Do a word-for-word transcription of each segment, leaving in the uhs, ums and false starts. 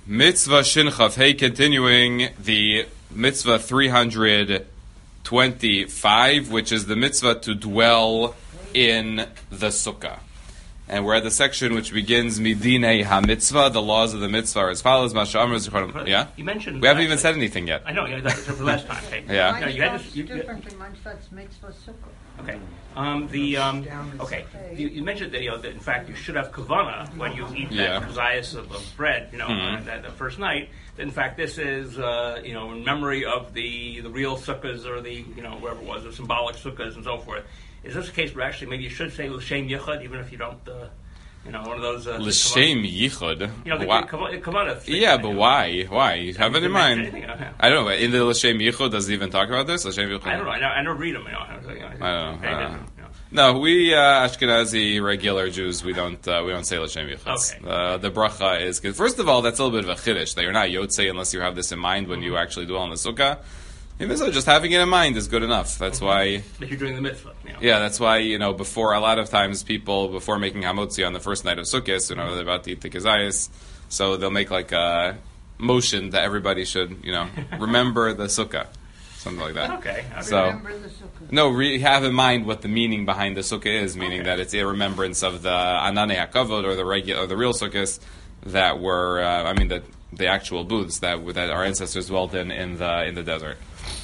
Mitzvah Shin Chaf Hey, continuing the mitzvah three hundred twenty-five, which is the mitzvah to dwell in the sukkah. And we're at the section which begins Midinei HaMitzvah. The laws of the mitzvah are as follows. Yeah? You mentioned... We haven't even said anything yet. I know, yeah, that's the last time. Okay. Yeah. No, you had this, you, different in Manshvat's mitzvah sukkah. Okay. Um, the um, okay. You, you mentioned that you know that in fact you should have kavana when you eat Yeah. that kazayas of, of bread. You know, Mhm. uh, that the first night. That in fact this is uh, you know in memory of the the real sukkahs or the you know wherever it was the symbolic sukkahs and so forth. Is this a case where actually maybe you should say l'shem yichud even if you don't uh, you know one of those uh, L'shem yichud. you know the Why- kavana, kavana thing, Yeah, you but know. why? Why? You have it in mind. Anything, uh, I don't know. In the L'shem yichud, does it even talk about this? L'shem yichud. I don't know. I don't, I don't read them. You know. I don't know. I don't know. Okay, Uh, you know. No, we uh, Ashkenazi regular Jews, we don't uh, we don't say l'shem yichud. Okay. Uh, the bracha is good. First of all, that's a little bit of a chiddush that you're not yotzei unless you have this in mind when you actually dwell in the sukkah. Even so, just having it in mind is good enough. That's why. That you're doing the mitzvah. You know. Yeah, that's why, you know, before, a lot of times people, before making hamotzi on the first night of Sukkot, you know, they're about to eat the kazayas, so they'll make like a motion that everybody should, you know, remember the sukkah. Something like that. Okay. So- Remember the sukkah. No, re- have in mind what the meaning behind the sukkah is, meaning Okay. that it's a remembrance of the ananei hakavod, or the regular, or the real sukkahs that were, uh, I mean, the the actual booths that that our ancestors dwelt in in the in the desert.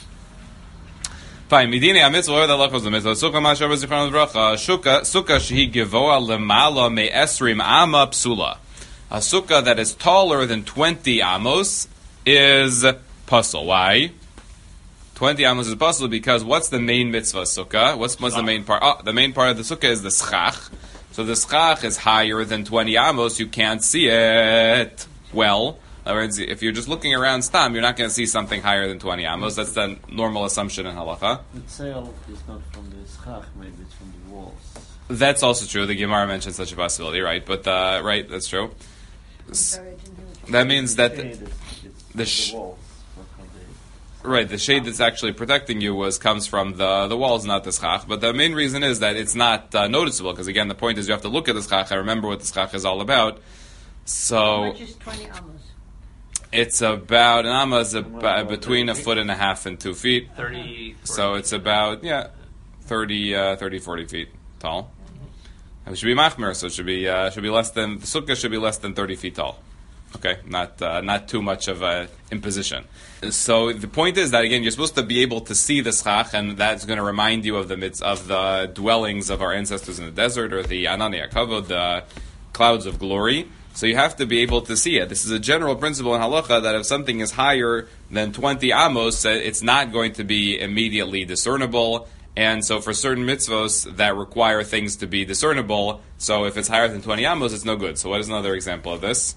Fine. Midini hamitzvah or the lachos the mitzvah sukkah ma'ashav zichron bracha sukkah sukkah shehi gevoa lemala me'esrim ama psula. A sukkah that is taller than twenty amos is puzzle. Why? Twenty amos is puzzle because what's the main mitzvah sukkah? What's, what's the main part? Oh, the main part of the sukkah is the schach. So the schach is higher than twenty amos. You can't see it well. In other words, if you're just looking around stam, you're not going to see something higher than twenty amos. That's the normal assumption in halacha. The tzel is not from the schach, maybe it's from the walls. That's also true. The Gemara mentions such a possibility, right? But uh, right, that's true. I'm S- sorry, I didn't hear what you That means that Shade the, is- it's the from sh- the walls. Not from the- right, the shade that's actually protecting you was comes from the the walls, not the schach. But the main reason is that it's not uh, noticeable because again, the point is you have to look at the schach and remember what the schach is all about. How So much is twenty amos? it's about an amma is about between a foot and a half and two feet. Thirty. So it's about yeah, thirty, uh, thirty, forty feet tall. It should be machmer, so it should be uh, should be less than the sukkah should be less than thirty feet tall. Okay, not uh, not too much of a imposition. So the point is that again, you're supposed to be able to see the schach, and that's going to remind you of the midst of the dwellings of our ancestors in the desert, or the ananei hakavod, the clouds of glory. So you have to be able to see it. This is a general principle in halacha that if something is higher than twenty amos, uh, it's not going to be immediately discernible. And so for certain mitzvos that require things to be discernible, so if it's higher than twenty amos, it's no good. So what is another example of this?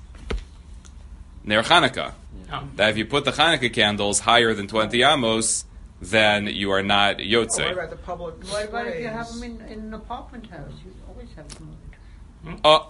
Ner Chanukah. Oh. That if you put the Chanukah candles higher than twenty amos, then you are not Oh, what yotzei. about the public displays? What about if you have them in, in an apartment house? You always have them. Oh,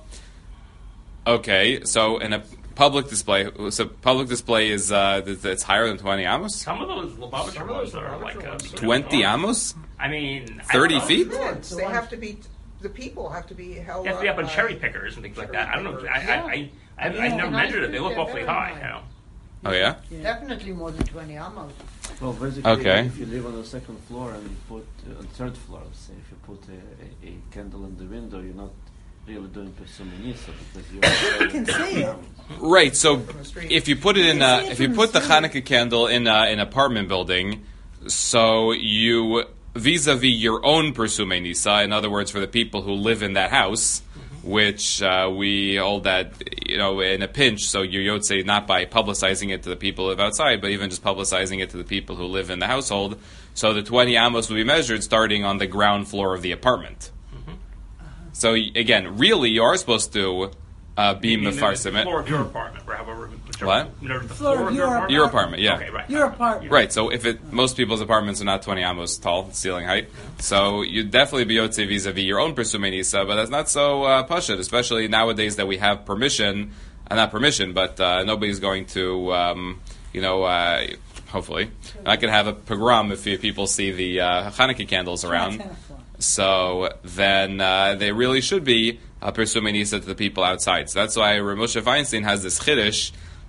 okay. So in a public display, so public display is uh, th- it's higher than twenty amos. Some of those Lubavitcher Some of ones those are like Lubavitcher uh, ones. Twenty amos, I mean, I thirty don't know. feet. Yes, they have to be. The people have to be held. They have to be up on uh, cherry pickers and things like that. I don't know. I, I, Yeah. I, I, I've, Yeah. I've never And I measured it. They think look they're awfully very high. high. You know. Oh yeah. Definitely more than twenty amos. Well, basically, Okay. if you live on the second floor and you put uh, on third floor, say if you put a, a, a candle in the window, you're not really doing pesuminisa because you're. You can see it. Right. So From the street. if you put it in, You a, see it if you from put the the street. Hanukkah candle in a, an apartment building, so you vis-a-vis your own persume nisa, in other words, for the people who live in that house, which uh, we hold that you know in a pinch. So you yotze not by publicizing it to the people who live outside, but even just publicizing it to the people who live in the household. So the twenty amos will be measured starting on the ground floor of the apartment. So y- again, really, you are supposed to uh, be You mean the- the mefarsim floor it. of your apartment, or however. whichever- What? you know, the Floor floor of of your your apartment. Your apartment, yeah. Okay, right. Your apartment. Right, so if it most people's apartments are not twenty amos tall, ceiling height, so you'd definitely be yotze vis-a-vis your own persumenisa, but that's not so uh, pashut, especially nowadays that we have permission, uh, not permission, but uh, nobody's going to, um, you know, uh, hopefully, not going to have a pogrom if people see the uh, Hanukkah candles around. So then uh, they really should be uh, persumenisa to the people outside. So that's why Rav Moshe Feinstein has this chiddush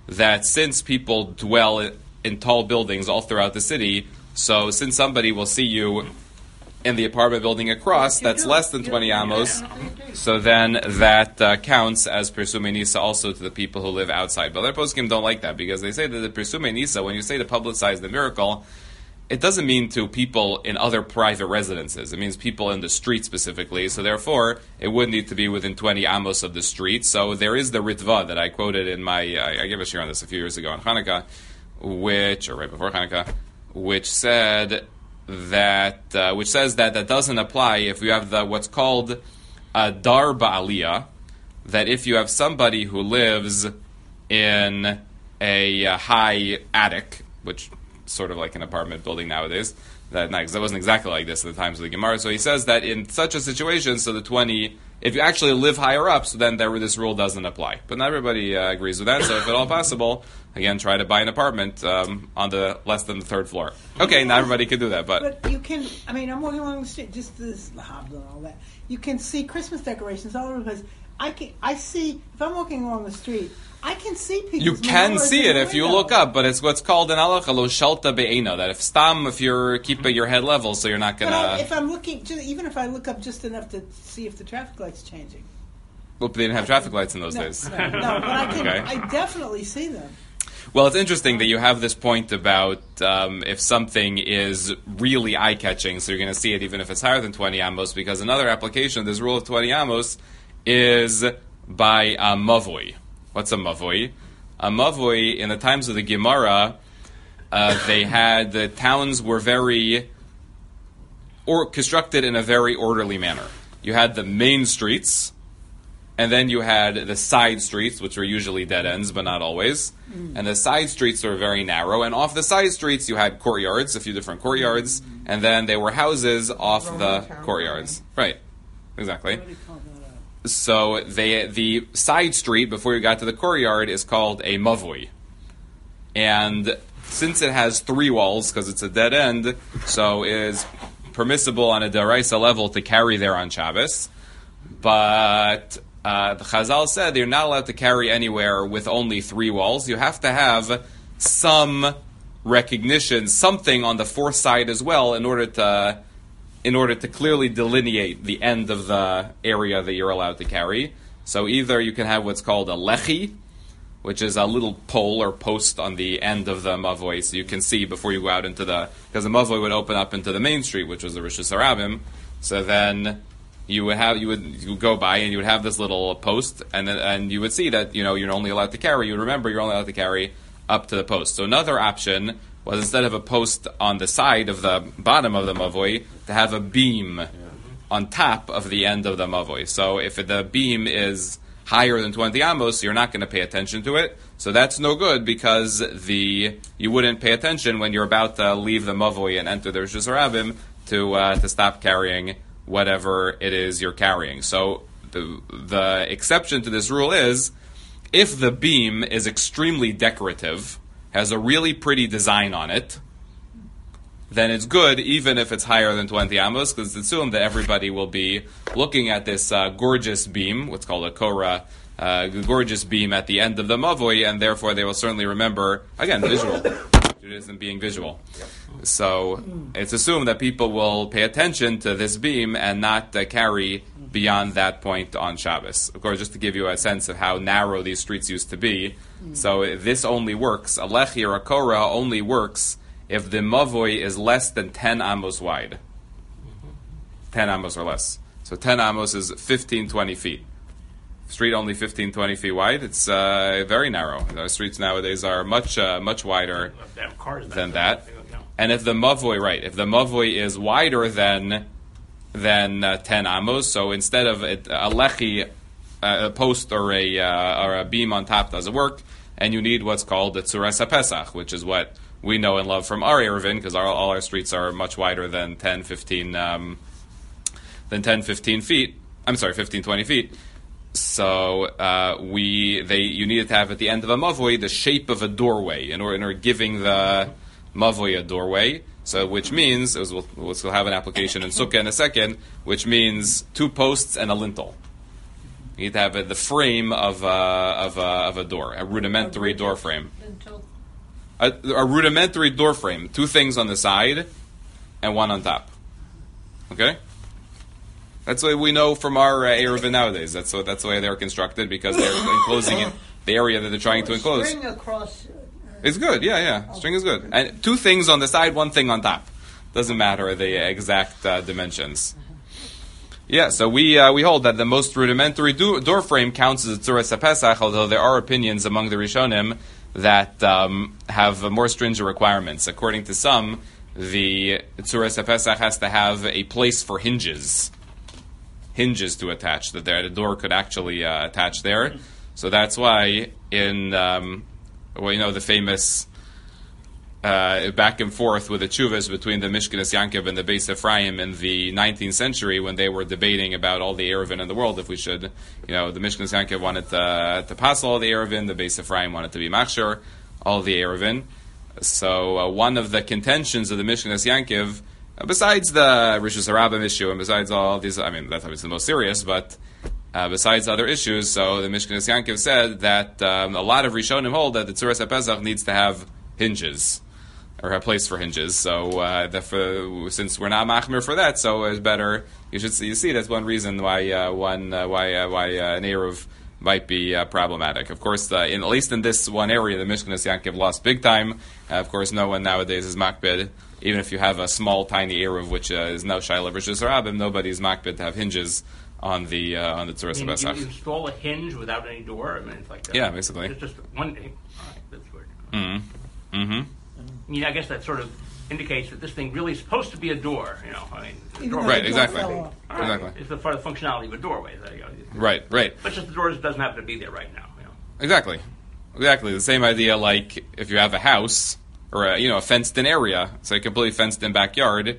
that since people dwell in tall buildings all throughout the city, so since somebody will see you in the apartment building across, You that's do. less than You twenty do. amos, Yeah, you do. so then that uh, counts as Persume Nisa also to the people who live outside. But other poskim don't like that, because they say that the Persume Nisa, when you say to publicize the miracle, it doesn't mean to people in other private residences. It means people in the street specifically. So therefore, it would need to be within twenty amos of the street. So there is the Ritva that I quoted in my, I, I gave a share on this a few years ago on Hanukkah, which, or right before Hanukkah, which said that, uh, which says that that doesn't apply if you have the what's called a dar ba'aliyah, that if you have somebody who lives in a uh, high attic, which sort of like an apartment building nowadays. That, that wasn't exactly like this at the times of the Gemara. So he says that in such a situation, so the twenty, if you actually live higher up, so then there, this rule doesn't apply. But not everybody uh, agrees with that. So if at all possible, again, try to buy an apartment um, on the less than the third floor. Okay, not everybody can do that, but But you can, I mean, I'm walking along the street, just this hobble and all that. You can see Christmas decorations all over the place. I can, I see, if I'm walking along the street, I can see people. you can see it if you look up. But it's what's called an halacha lo shalta be'ena. That if stam, if you're keeping your head level, so you're not But gonna. I, if I'm looking, just, even if I look up just enough to see if the traffic light's changing. Well, they didn't have traffic lights in those No, days. no, no, but I can, Okay. I definitely see them. Well, it's interesting that you have this point about um, if something is really eye-catching, so you're going to see it even if it's higher than twenty amos, because another application of this rule of twenty amos is by a mavoi. What's a mavoi? A mavoi, in the times of the Gemara, uh, they had, the towns were very, or constructed in a very orderly manner. You had the main streets, and then you had the side streets, which were usually dead ends, but not always. Mm. And the side streets were very narrow. And off the side streets, you had courtyards, a few different courtyards. Mm. And then there were houses off Roman the town. courtyards. Right. Exactly. What do you call that? So they, the side street, before you got to the courtyard, is called a mavui. And since it has three walls, because it's a dead end, so it is permissible on a deraisa level to carry there on Shabbos. But Uh, the Chazal said you're not allowed to carry anywhere with only three walls. You have to have some recognition, something on the fourth side as well, in order to, in order to clearly delineate the end of the area that you're allowed to carry. So either you can have what's called a lechi, which is a little pole or post on the end of the mavoi, so you can see before you go out into the, because the mavoi would open up into the main street, which was the Rishus Harabim. So then you would have, you would, you would go by and you would have this little post, and then, and you would see that, you know, you're only allowed to carry, you would remember you're only allowed to carry up to the post. So another option was, instead of a post on the side of the bottom of the mavoi, to have a beam yeah. on top of the end of the mavoi. So if the beam is higher than twenty amos, you're not going to pay attention to it. So that's no good, because the you wouldn't pay attention when you're about to leave the mavoi and enter the Rishus Harabim to uh, to stop carrying whatever it is you're carrying. So the the exception to this rule is if the beam is extremely decorative, has a really pretty design on it, then it's good even if it's higher than twenty amos, because it's assumed that everybody will be looking at this uh, gorgeous beam, what's called a korah, uh, gorgeous beam at the end of the mavoi, and therefore they will certainly remember, again, visual. Judaism being visual. So it's assumed that people will pay attention to this beam and not uh, carry beyond that point on Shabbos. Of course, just to give you a sense of how narrow these streets used to be. So this only works, a lechi or a korah only works if the mavoi is less than ten amos wide. ten amos or less. So ten amos is fifteen, twenty feet. Street only fifteen, twenty feet wide. It's uh, very narrow. The streets nowadays are much, uh, much wider than that. And if the mavoi, right, if the mavoi is wider than than uh, ten amos, so instead of it, a lechi, uh, a post or a uh, or a beam on top doesn't work, and you need what's called the tzuras HaPesach, which is what we know and love from our Eruvin, because our, all our streets are much wider than ten, fifteen, um, than ten, fifteen feet. I'm sorry, fifteen, twenty feet. So uh, we they you needed to have at the end of a mavoi the shape of a doorway in order, in order giving the mavoi a doorway. So which means, as we'll, we'll have an application in Sukkah in a second, which means two posts and a lintel. You need to have a, the frame of, uh, of, uh, of a door, a rudimentary door frame. Until A, a rudimentary door frame, two things on the side and one on top. Okay? That's what we know from our uh, Eruvin nowadays. That's what, that's the way they're constructed, because they're enclosing in the area that they're trying to enclose. string across. Uh, It's good, yeah, yeah. String is good. And two things on the side, one thing on top. Doesn't matter the exact uh, dimensions. Yeah, so we uh, we hold that the most rudimentary do- door frame counts as a Tzuras HaPesach, although there are opinions among the Rishonim that um, have uh, more stringent requirements. According to some, the Tzuras HaPesach has to have a place for hinges. Hinges to attach, that there, the door could actually uh, attach there. So that's why in... Um, well, you know, the famous uh, back and forth with the tshuvas between the Mishkenes Yankov and the Beis Ephraim in the nineteenth century, when they were debating about all the Eruvin in the world, if we should, you know, the Mishkenes Yankov wanted to, to pass all the Eruvin, the Beis Ephraim wanted to be machshir all the Eruvin. So uh, one of the contentions of the Mishkenes Yankov, uh, besides the Rishus Harabim issue, and besides all these, I mean, that's obviously the most serious, but Uh, besides other issues, so the Mishkenes Yankov said that um, a lot of Rishonim hold that the Tzuras HaPesach needs to have hinges, or a place for hinges. So uh, the, for, since we're not machmir for that, so it's better. You should see. You see, that's one reason why uh, one uh, why uh, why uh, an eruv might be uh, problematic. Of course, uh, in, at least in this one area, the Mishkenes Yankov lost big time. Uh, of course, no one nowadays is makbid. Even if you have a small, tiny eruv, which uh, is no shayla v'rishus harabim, nobody's makbid to have hinges on the uh, on the Tzuras I mean, HaPesach. you, you install a hinge without any door. I mean, it's like uh, Yeah, basically. It's just one thing. All right, that's weird. Mm-hmm. Mm-hmm. I mean, I guess that sort of indicates that this thing really is supposed to be a door. You know, I mean, the Even door- though Right, the door exactly. fell off. All right, Exactly. It's the part of the functionality of a doorway. There you go. Right, right. But just the door doesn't happen to be there right now. You know. Exactly. Exactly. The same idea like if you have a house or a, you know, a fenced-in area, so a completely fenced-in backyard,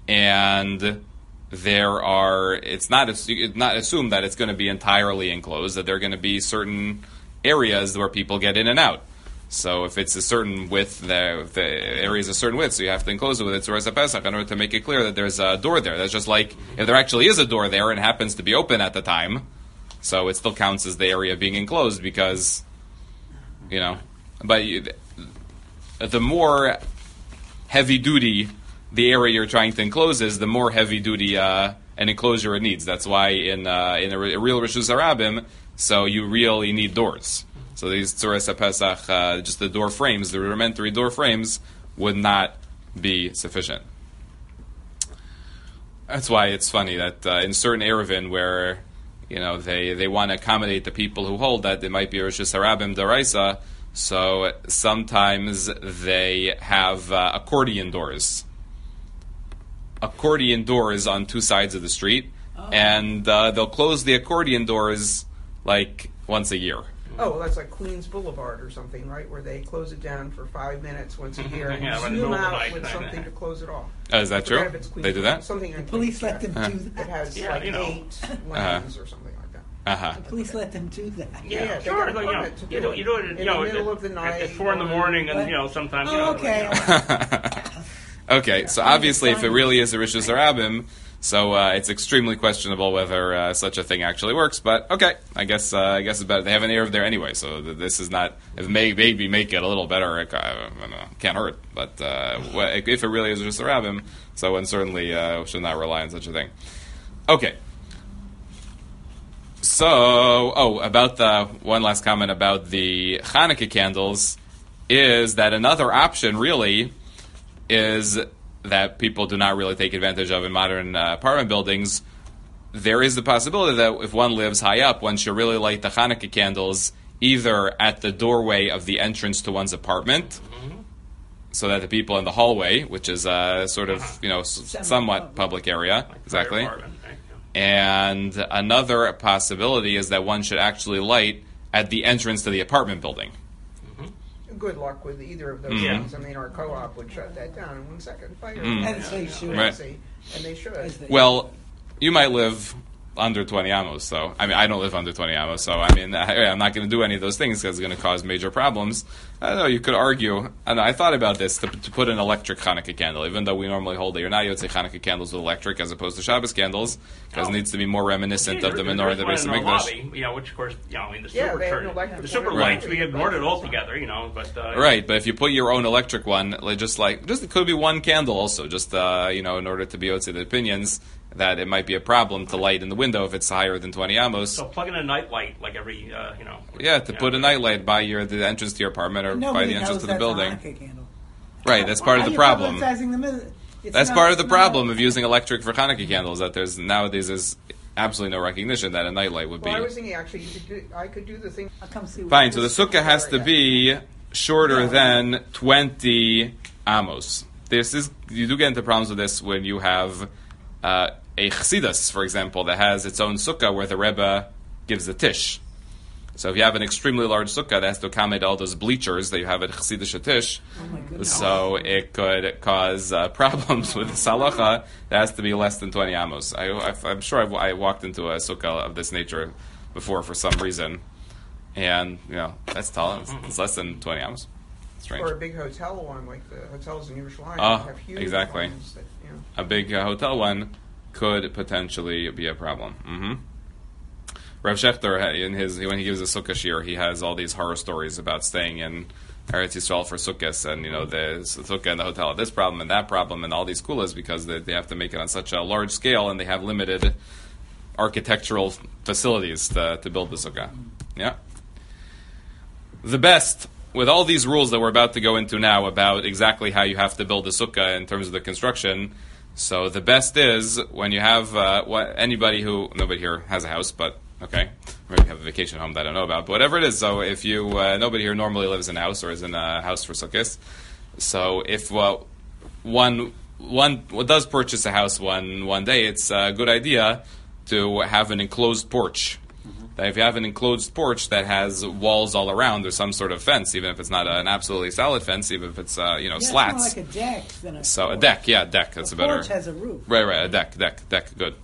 and there are, it's not, it's not assumed that it's going to be entirely enclosed, that there are going to be certain areas where people get in and out. So if it's a certain width, the, the area is a certain width, so you have to enclose it with it, Tzuras HaPesach, in order to make it clear that there's a door there. That's just like, if there actually is a door there and it happens to be open at the time, so it still counts as the area being enclosed because, you know, but you, the more heavy-duty the area you're trying to enclose is, the more heavy-duty uh, an enclosure it needs. That's why in uh, in a, a real Rishus Harabim, so you really need doors. So these Tzuras HaPesach, uh, just the door frames, the rudimentary door frames, would not be sufficient. That's why it's funny that uh, in certain Eruvin where, you know, they, they want to accommodate the people who hold that, they might be Rishus Harabim Daraisa, so sometimes they have uh, accordion doors. Accordion doors on two sides of the street, oh. and uh, they'll close the accordion doors like once a year. Oh, well, that's like Queens Boulevard or something, right? Where they close it down for five minutes once a year and Yeah, right in the zoom middle of the out night, with like something that. to close it off. Oh, is that I forget true? if it's Queens They do that? Something in The police Queens, let yeah. them do It that. has Yeah, like you know. eight lanes or something like that. Uh-huh. The police let them do that. Yeah, Yeah, they sure. got a like, you, know, permit to you, do do, it. you do it, In you know, the middle at, of the at- night, at four in the going- morning, and What? you know, sometimes. Oh, you know, okay. like, you know, Okay, so obviously if it really is a Rishus Harabim, so uh, it's extremely questionable whether uh, such a thing actually works. But okay, I guess uh, I guess it's better. They have an Eruv there anyway, so th- this is not. If may, maybe make it a little better, it, I don't know, can't hurt. But uh, wh- if it really is Rishus Harabim, so one certainly uh, should not rely on such a thing. Okay. So, oh, about the one last comment about the Hanukkah candles is that another option really is that people do not really take advantage of in modern uh, apartment buildings. There is the possibility that if one lives high up, one should really light the Hanukkah candles either at the doorway of the entrance to one's apartment, mm-hmm. so that the people in the hallway, which is a sort of, you know, s- somewhat public area, like exactly. fire department, right? Yeah. And another possibility is that one should actually light at the entrance to the apartment building. Good luck with either of those Mhm. things. I mean, our co-op would shut that down in one second. Fire. Mm. As they should. Right. And they should. As they- Well, you might live under twenty amos. So, I mean, I don't live under twenty amos, so, I mean, I, I'm not going to do any of those things because it's going to cause major problems. I don't know, you could argue, and I thought about this, to, to put an electric Hanukkah candle, even though we normally hold that you're not, you would say Hanukkah candles with electric as opposed to Shabbos candles, because Oh. it needs to be more reminiscent Yeah, of the there- menorah of there's the one Beis in the Hamikdash. lobby, you know, which of course, you know, I mean, the Yeah, super, they have an turn- electric the super one. lights, Right. we ignored it altogether, you know, but, uh, Right, but if you put your own electric one, like just like just it could be one candle also, just uh, you know, in order to be able to the opinions that it might be a problem to light in the window if it's higher than twenty amos. So plug in a night light, like every, uh, you know. Yeah, to you put know, a nightlight by your the entrance to your apartment or by Nobody the entrance knows to the that's building. a Hanukkah candle. Right, that's part of Why the are you problem. publicizing the middle- it's That's not- part of the it's not- problem of using electric for Hanukkah candles. That there's nowadays is absolutely no recognition that a nightlight would be. Well, I was thinking actually, you could do, I could do the thing. I'll come see what Fine, so the this- sukkah has to be shorter Yeah. than twenty amos. This is you do get into problems with this when you have uh, a chassidus, for example, that has its own sukkah where the Rebbe gives the tish. So if you have an extremely large sukkah that has to accommodate all those bleachers that you have at Chassidish Tish, Oh my goodness. so it could cause uh, problems with the salacha. That has to be less than twenty amos. I, I, I'm sure I've, I walked into a sukkah of this nature before for some reason, and you know that's tall. It's, it's less than twenty amos. Strange. Or a big hotel one, like the hotels in Yerushalayim. Oh, have huge exactly. ones that, you know. A big uh, hotel one could potentially be a problem. Mm-hmm. Rav Shechter, in his when he gives a sukkah shir, he has all these horror stories about staying in Eretz Yisrael for sukkahs, and you know the sukkah and the hotel have this problem and that problem and all these kulas because they, they have to make it on such a large scale and they have limited architectural facilities to, to build the sukkah. Yeah. The best, with all these rules that we're about to go into now about exactly how you have to build a sukkah in terms of the construction, so the best is when you have uh, what, anybody who, nobody here has a house, but okay, maybe you have a vacation home that I don't know about, but whatever it is, so if you, uh, nobody here normally lives in a house or is in a house for sukkahs, so if uh, one, one does purchase a house one, one day, it's a good idea to have an enclosed porch. That if you have an enclosed porch that has walls all around, there's some sort of fence, even if it's not an absolutely solid fence, even if it's uh, you know Yeah, slats. It's more like a deck than a So a porch. deck, yeah, deck. That's a a better. porch has a roof. Right, right, a deck, deck, deck. Good.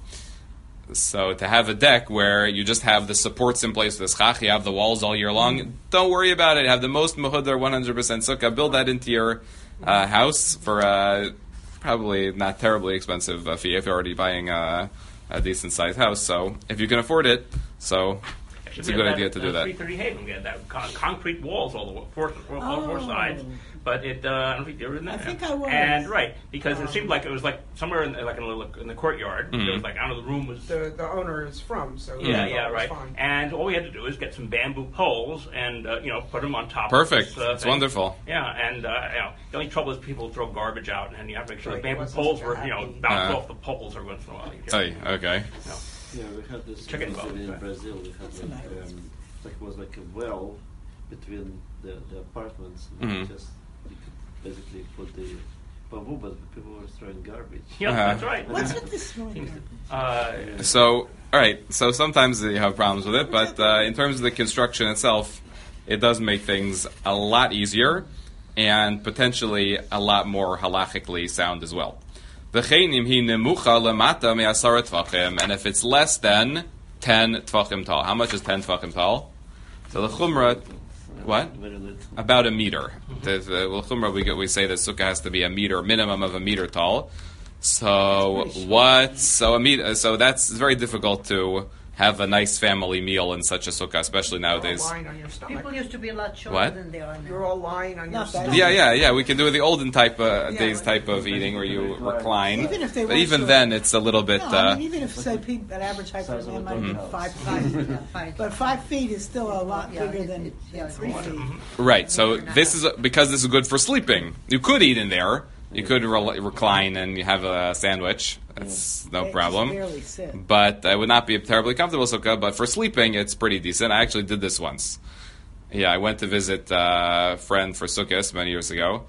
So to have a deck where you just have the supports in place, the schach, you have the walls all year long. Mm-hmm. Don't worry about it. Have the most mehudar one hundred percent sukkah. Build that into your uh, house for uh, probably not terribly expensive uh, fee if you're already buying uh, a decent sized house. So if you can afford it, so. It's a We good had idea to do uh, that. three thirty Haven, we had that con- concrete walls all the way, four, four, all four Oh. sides. But it, uh, I don't think you were in there. I think I was. And right, because Um, it seemed like it was like somewhere in the, like in the, in the courtyard. Mhm. There was like I don't know the room was. The the owner is from, so Yeah, he yeah, thought it was right. fine. And all we had to do is get some bamboo poles and uh, you know put them on top. Perfect. Of this, uh, It's thing. wonderful. Yeah, and uh, you know the only trouble is people throw garbage out, and you have to make sure Right, the it bamboo wasn't poles such a were you know happy- bounce Uh. off the poles every once in a while. You just- Oh, okay. you know. Yeah, we had this Chicken in bones, in right. Brazil. We had That's a like, nice- um, like it was like a well between the, the apartments. And Mhm. just you could basically put the bamboo, but people were throwing garbage. Yeah, Uh-huh. that's right. What's with this throwing Seems garbage? to- uh, So, all right. So sometimes you have problems with it, but uh, in terms of the construction itself, it does make things a lot easier and potentially a lot more halachically sound as well. V'cheinim hi nemucha lemata me'asara tvachim, and if it's less than ten tvachim tall, how much is ten tvachim tall? So the chumrah, what? Very little. About a meter. The, the well, chumrah, we, get- we say the sukkah has to be a meter, minimum of a meter tall. So That's pretty what? So a meter. So that's very difficult to have a nice family meal in such a sukkah, especially You're all nowadays. lying on your stomach. People used to be a lot shorter What? than they are now. You're all lying on your Not that stomach. Yeah, yeah, yeah. We can do the olden type uh, Yeah, days like- type of eating where you recline. Even if they but weren't even short. then, it's a little bit. No, Uh, I mean, even if say people, an average height Size person of a might have been doghouse. five Five, feet, yeah, five. but five feet is still a lot Yeah, bigger it- than, it- yeah, than three it's feet. right. So Maybe this is not. because this is good for sleeping. You could eat in there. You could re- recline and you have a sandwich. That's no They problem. just barely sit. But it would not be a terribly comfortable sukkah. But for sleeping, it's pretty decent. I actually did this once. Yeah, I went to visit uh, a friend for sukkahs many years ago,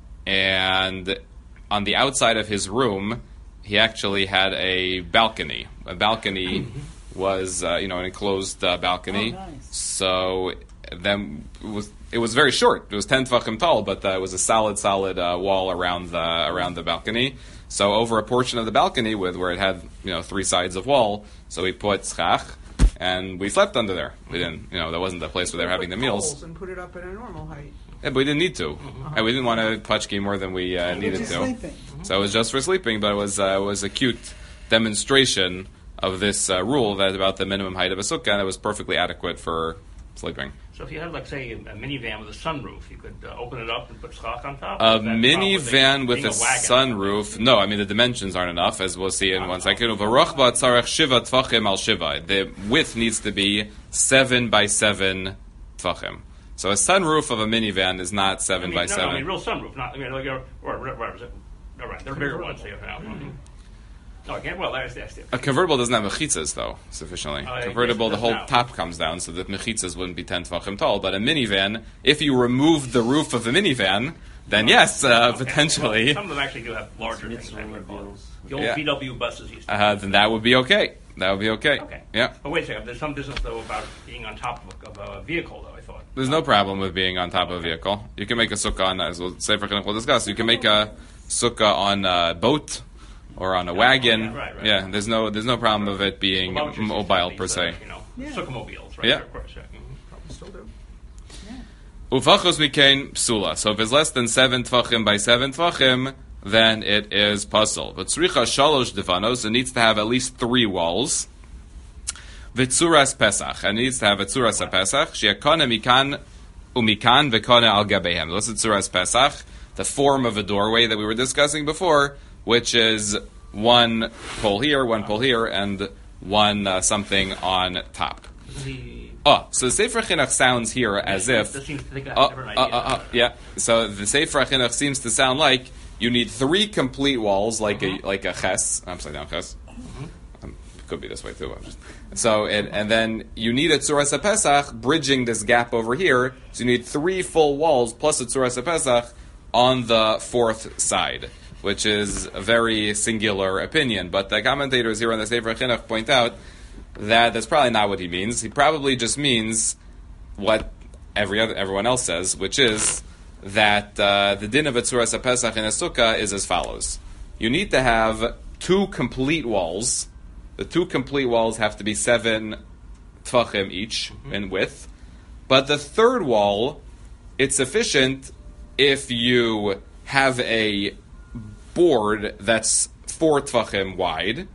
and on the outside of his room, he actually had a balcony. A balcony was, uh, you know, an enclosed uh, balcony. Oh, nice. So then it was it was very short. It was ten tefachim tall, but uh, it was a solid, solid uh, wall around the around the balcony. So over a portion of the balcony, with where it had you know three sides of wall, so we put schach, and we slept under there. We didn't, you know, that wasn't the place where they were having the meals. Poles and put it up at a normal height. Yeah, but we didn't need to, and we didn't want to pachki more than we uh, needed Just to. sleeping. So it was just for sleeping, but it was uh, it was a cute demonstration of this uh, rule that about the minimum height of a sukkah, and it was perfectly adequate for sleeping. So if you had, like, say, a minivan with a sunroof, you could uh, open it up and put schach on top? A Is that minivan with being a wagon? sunroof. No, I mean the dimensions aren't enough, as we'll see in one second. V'rochba tzarech shiva tfachim al shiva. The width needs to be seven by seven tfachim. So a sunroof of a minivan is not I seven mean, by no, seven. No, I mean real sunroof, not, I mean, like, or, or, or, or, is it? All right, they're bigger ones. So you have now. No, again, well, that's, that's A convertible doesn't have mechitzas, though, sufficiently. Uh, Convertible, yes, the whole now. top comes down, so the mechitzas wouldn't be ten tefachim tall. But a minivan, if you removed the roof of the minivan, then yes, uh, Okay. potentially, Well, some of them actually do have larger things. Mitzvah I would call it. bills. The old Yeah. V W buses used to. uh, then that would be okay. That would be okay. Okay. Yeah. But wait a second. There's some business, though, about being on top of a, of a vehicle, though, I thought. There's no problem with being on top of a vehicle. You can make a sukkah on, as we'll say for we'll discuss, you can make a sukkah on a boat or on a wagon. yeah, right, right. Yeah, there's no there's no problem of it being Well, vouchers used to mobile have per these, se. uh, You know, Yeah. succomobiles, right? Yeah. Of course, yeah. Mhm. Still do. Ufachos mikain psula. So if it's less than seven tvachim by seven tvachim, then it is puzzle. But tzricha shalosh devanos, it needs to have at least three walls. Vitzuras pesach, and it needs to have a tzuras pesach. Sheakona mikan umikan vekona al gabehem. What's the tzuras pesach? The form of a doorway that we were discussing before, which is one pole here, one pole here, and one uh, something on top. The, Oh, so the Sefer Chinuch sounds here as if. This seems to think of Oh, a different uh, idea. uh, uh, yeah. So the Sefer Chinuch seems to sound like you need three complete walls, like a like a ches, upside down ches. Um, could be this way too. I'm just, so and and then you need a tzuras pesach bridging this gap over here. So you need three full walls plus a tzuras pesach on the fourth side, which is a very singular opinion. But the commentators here on the Sefer Chinuch point out that that's probably not what he means. He probably just means what every other everyone else says, which is that uh, the din of a tzuras pesach in a sukkah is as follows: you need to have two complete walls. The two complete walls have to be seven tfachim each in width, but the third wall, it's sufficient if you have a board that's four tfachim wide.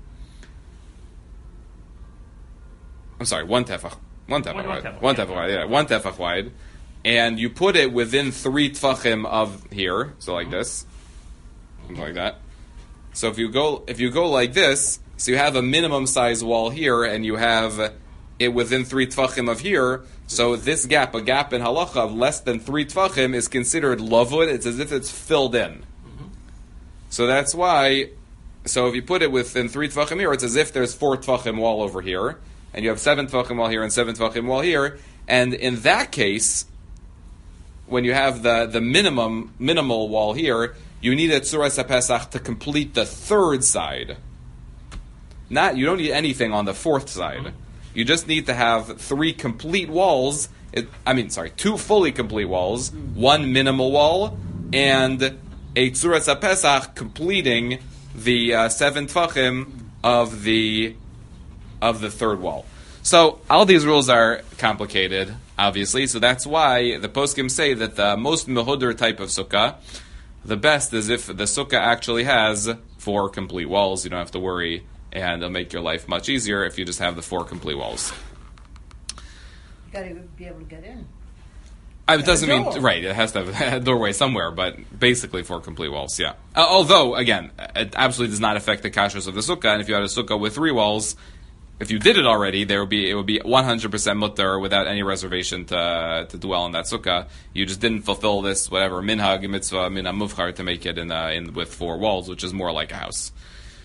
I'm sorry, one tefach, one tefach One- one wide, tefach, one yeah. tefach wide, yeah, one tefach wide, and you put it within three tefachim of here, so like this, something like that. So if you go, if you go like this, so you have a minimum size wall here, and you have it within three tefachim of here. So this gap, a gap in halacha of less than three tefachim, is considered lavud. It's as if it's filled in. So that's why. So if you put it within three tefachim here, it's as if there's four tefachim wall over here, and you have seven tefachim wall here and seven tefachim wall here. And in that case, when you have the, the minimum minimal wall here, you need a tzuras pesach to complete the third side. Not you don't need anything on the fourth side. You just need to have three complete walls. It, I mean, sorry, two fully complete walls, one minimal wall, and a tzuras pesach completing the uh, seven tfachim of the of the third wall. So all these rules are complicated, obviously. So that's why the poskim say that the most mehudr type of sukkah, the best is if the sukkah actually has four complete walls. You don't have to worry, and it'll make your life much easier if you just have the four complete walls. You gotta be able to get in. I mean, it doesn't mean door. right. It has to have a doorway somewhere, but basically four complete walls. Yeah. Uh, although, again, it absolutely does not affect the kashrus of the sukkah. And if you had a sukkah with three walls, if you did it already, there would be it would be one hundred percent mutter without any reservation to to dwell in that sukkah. You just didn't fulfill this whatever minhag mitzvah min muvchar to make it in, uh, in with four walls, which is more like a house.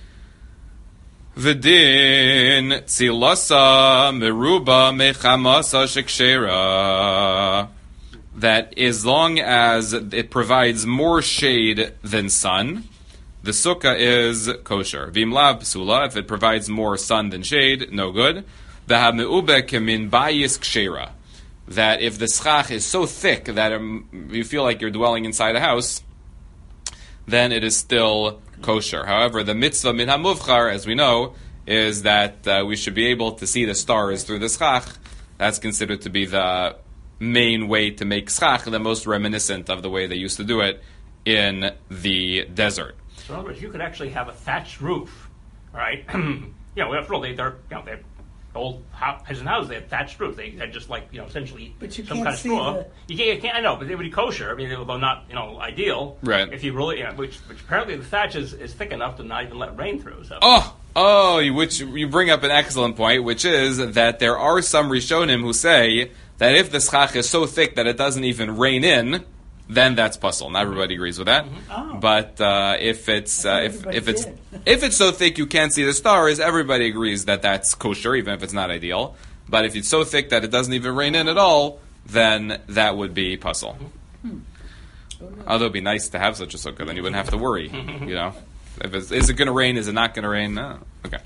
V'din tzilasa meruba mechamasa shekshera. That as long as it provides more shade than sun, the sukkah is kosher. Vimlav psula, if it provides more sun than shade, no good. V'hame'ube kemin bayis kshera. that if the schach is so thick that um, you feel like you're dwelling inside a house, then it is still kosher. However, the mitzvah min hamuvchar, as we know, is that uh, we should be able to see the stars through the schach. That's considered to be the main way to make schach, the most reminiscent of the way they used to do it in the desert. So in other words, you could actually have a thatched roof, all right? you know, after all, they, they're, you know, they're old peasant houses. They had thatched roofs. They had just like, you know, essentially But you some can't kind of see straw. the- You can't, you can't, I know, but they would be kosher. I mean, although not, you know, ideal. Right. If you really, you know, which, which apparently the thatch is, is thick enough to not even let rain through. So. Oh, oh, you- which you bring up an excellent point, which is that there are some Rishonim who say that if the schach is so thick that it doesn't even rain in, then that's puzzle. Not everybody agrees with that. Oh. But uh, if it's I thought uh, if everybody if it's did. if it's so thick you can't see the stars, everybody agrees that that's kosher, even if it's not ideal. But if it's so thick that it doesn't even rain in at all, then that would be puzzle. Hmm. Oh, no. Although it'd be nice to have such a sukkah, then you wouldn't have to worry. You know, if it's, is it going to rain? Is it not going to rain? No. Okay.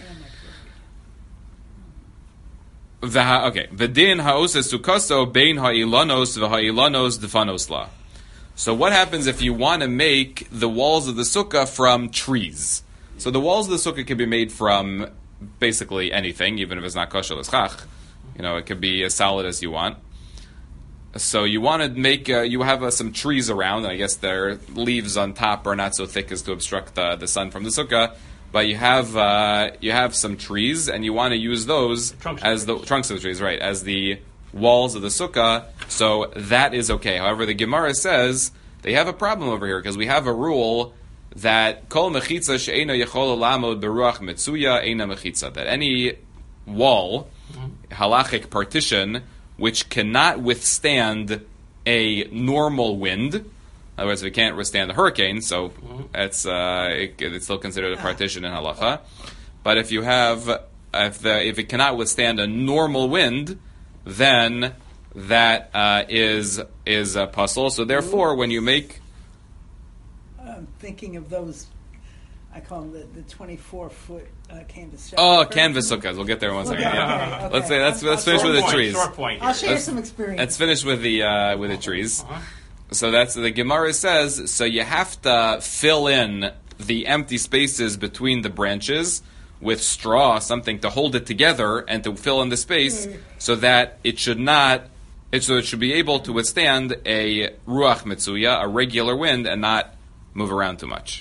The, okay. V'din ha'oses sukaso bein ha'ilanos v'ha'ilanos defanos la. So what happens if you want to make the walls of the sukkah from trees? So the walls of the sukkah can be made from basically anything, even if it's not kosher l'schach. You know, it could be as solid as you want. So you want to make, uh, you have uh, some trees around, and I guess their leaves on top are not so thick as to obstruct the, the sun from the sukkah. But you have uh, you have some trees, and you want to use those Trunks of as the trunks of the trees, right, as the walls of the sukkah. So that is okay. However, the Gemara says they have a problem over here because we have a rule that kol mechitza she'ena yechol lamod beruach metzuya eina mechitza, that any wall, halachic partition, which cannot withstand a normal wind. In other words, if it can't withstand a hurricane, so it's uh, it, it's still considered a partition in halacha. But if you have, if the if it cannot withstand a normal wind, then that uh, is is a puzzle. So therefore, when you make, I'm thinking of those, I call them the, the twenty-four foot uh, canvas. oh, canvas sukkahs, we'll get there in one second. Okay, Yeah. okay, okay. Let's say let's let's I'll- finish I'll- with the Short point, trees. Short point. I'll share Let's- some experience. Let's finish with the uh, with the trees. Uh-huh. So that's the Gemara says. So you have to fill in the empty spaces between the branches with straw, something to hold it together and to fill in the space, so that it should not. It, so it should be able to withstand a ruach mitzuya, a regular wind, and not move around too much.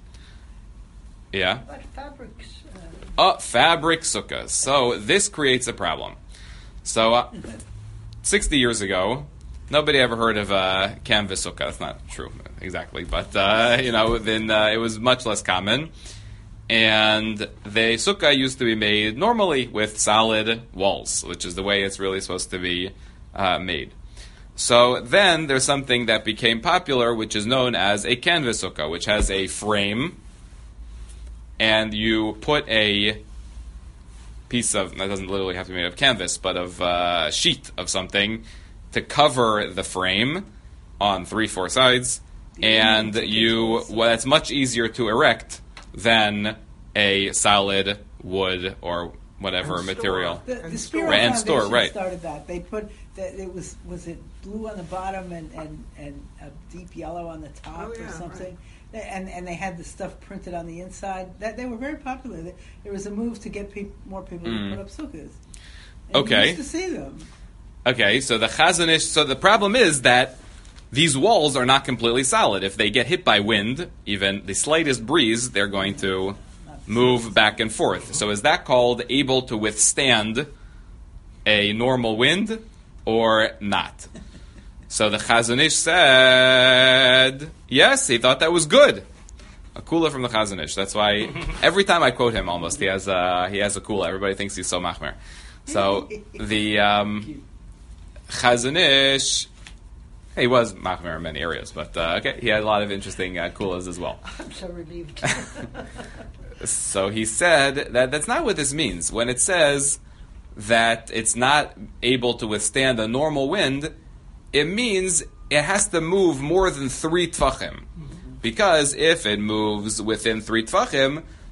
Yeah. But fabrics. Uh, Oh, fabric sukkahs. So this creates a problem. So uh, sixty years ago, nobody ever heard of a canvas sukkah. That's not true exactly, but uh, you know, then uh, it was much less common. And the sukkah used to be made normally with solid walls, which is the way it's really supposed to be uh, made. So then there's something that became popular, which is known as a canvas sukkah, which has a frame, and you put a piece of, that doesn't literally have to be made of canvas, but of a uh, sheet of something to cover the frame on three, four sides, and you, well, it's much easier to erect than a solid wood or whatever And store. material. The, the And Spiro store. Right, and Foundation store, right. started that. They put that it was was it blue on the bottom and, and, and a deep yellow on the top Oh, yeah, or something. right. They- And and they had the stuff printed on the inside. That they were very popular. They, there was a move to get peop, more people Mm. to put up sukkahs. And Okay. you used to see them. Okay, so the Chazanish, so the problem is that these walls are not completely solid. If they get hit by wind, even the slightest breeze, they're going to move back and forth. So is that called able to withstand a normal wind or not? So the Chazanish said, yes, he thought that was good. A kula from the Chazanish. That's why every time I quote him, almost he has a he has a kula. Everybody thinks he's so machmer. So the um, Chazanish, he was machmer in many areas, but uh, okay, he had a lot of interesting uh, kulas as well. I'm so relieved. So he said that that's not what this means. When it says that it's not able to withstand a normal wind, it means it has to move more than three tfachim. Because if it moves within three tfachim,